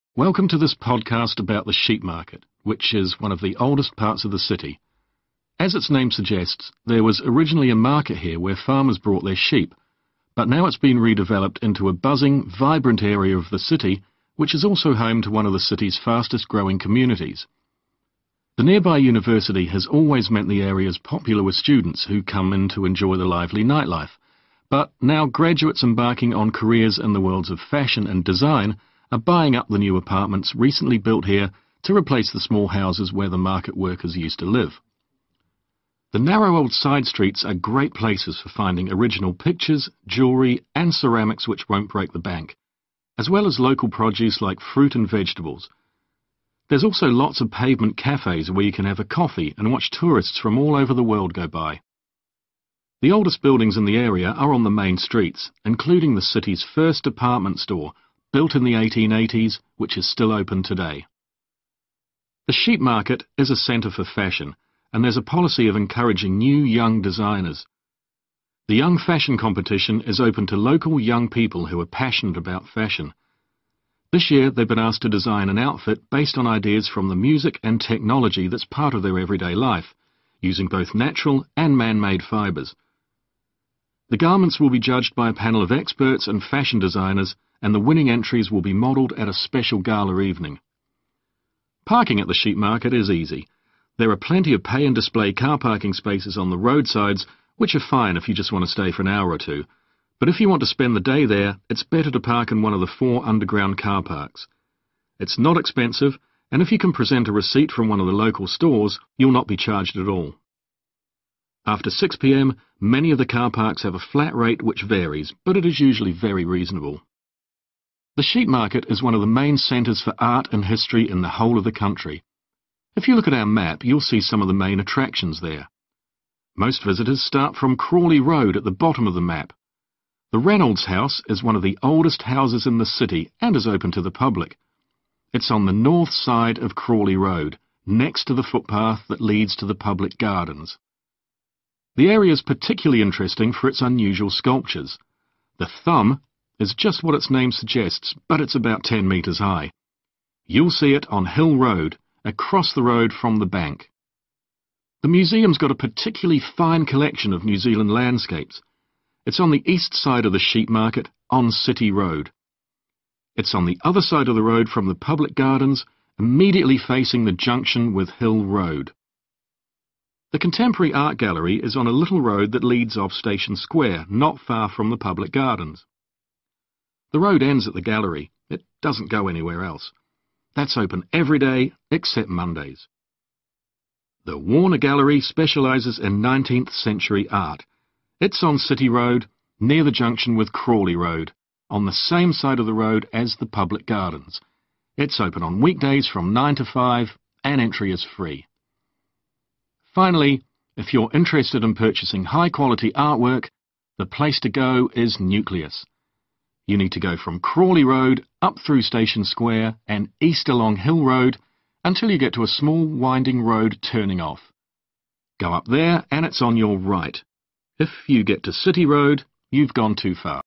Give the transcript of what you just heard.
Welcome to this podcast about the sheep market, which is one of the oldest parts of the city. As its name suggests, there was originally a market here where farmers brought their sheep, but now it's been redeveloped into a buzzing, vibrant area of the city, which is also home to one of the city's fastest growing communities. The nearby university has always meant the area is popular with students who come in to enjoy the lively nightlife, but now graduates embarking on careers in the worlds of fashion and design are buying up the new apartments recently built here to replace the small houses where the market workers used to live. The narrow old side streets are great places for finding original pictures, jewellery and ceramics which won't break the bank, as well as local produce like fruit and vegetables. There's also lots of pavement cafes where you can have a coffee and watch tourists from all over the world go by. The oldest buildings in the area are on the main streets, including the city's first department store, built in the 1880s, which is still open today. The sheep market is a centre for fashion, and there's a policy of encouraging new young designers. The Young Fashion Competition is open to local young people who are passionate about fashion. This year they've been asked to design an outfit based on ideas from the music and technology that's part of their everyday life, using both natural and man-made fibres. The garments will be judged by a panel of experts and fashion designers, and the winning entries will be modelled at a special gala evening. Parking at the sheep market is easy. There are plenty of pay and display car parking spaces on the roadsides, which are fine if you just want to stay for an hour or two. But if you want to spend the day there, it's better to park in one of the 4 underground car parks. It's not expensive, and if you can present a receipt from one of the local stores, you'll not be charged at all. After 6 p.m, many of the car parks have a flat rate which varies, but it is usually very reasonable. The sheep market is one of the main centres for art and history in the whole of the country. If you look at our map, you'll see some of the main attractions there. Most visitors start from Crawley Road at the bottom of the map. The Reynolds House is one of the oldest houses in the city and is open to the public. It's on the north side of Crawley Road, next to the footpath that leads to the public gardens. The area is particularly interesting for its unusual sculptures. The Thumb is just what its name suggests, but it's about 10 metres high. You'll see it on Hill Road, across the road from the bank. The museum's got a particularly fine collection of New Zealand landscapes. It's on the east side of the sheep market, on City Road. It's on the other side of the road from the public gardens, immediately facing the junction with Hill Road. The Contemporary Art Gallery is on a little road that leads off Station Square, not far from the public gardens. The road ends at the gallery. It doesn't go anywhere else. That's open every day except Mondays. The Warner Gallery specialises in 19th century art. It's on City Road, near the junction with Crawley Road, on the same side of the road as the public gardens. It's open on weekdays from 9 to 5 and entry is free. Finally, if you're interested in purchasing high-quality artwork, the place to go is Nucleus. You need to go from Crawley Road up through Station Square and east along Hill Road until you get to a small winding road turning off. Go up there and it's on your right. If you get to City Road, you've gone too far.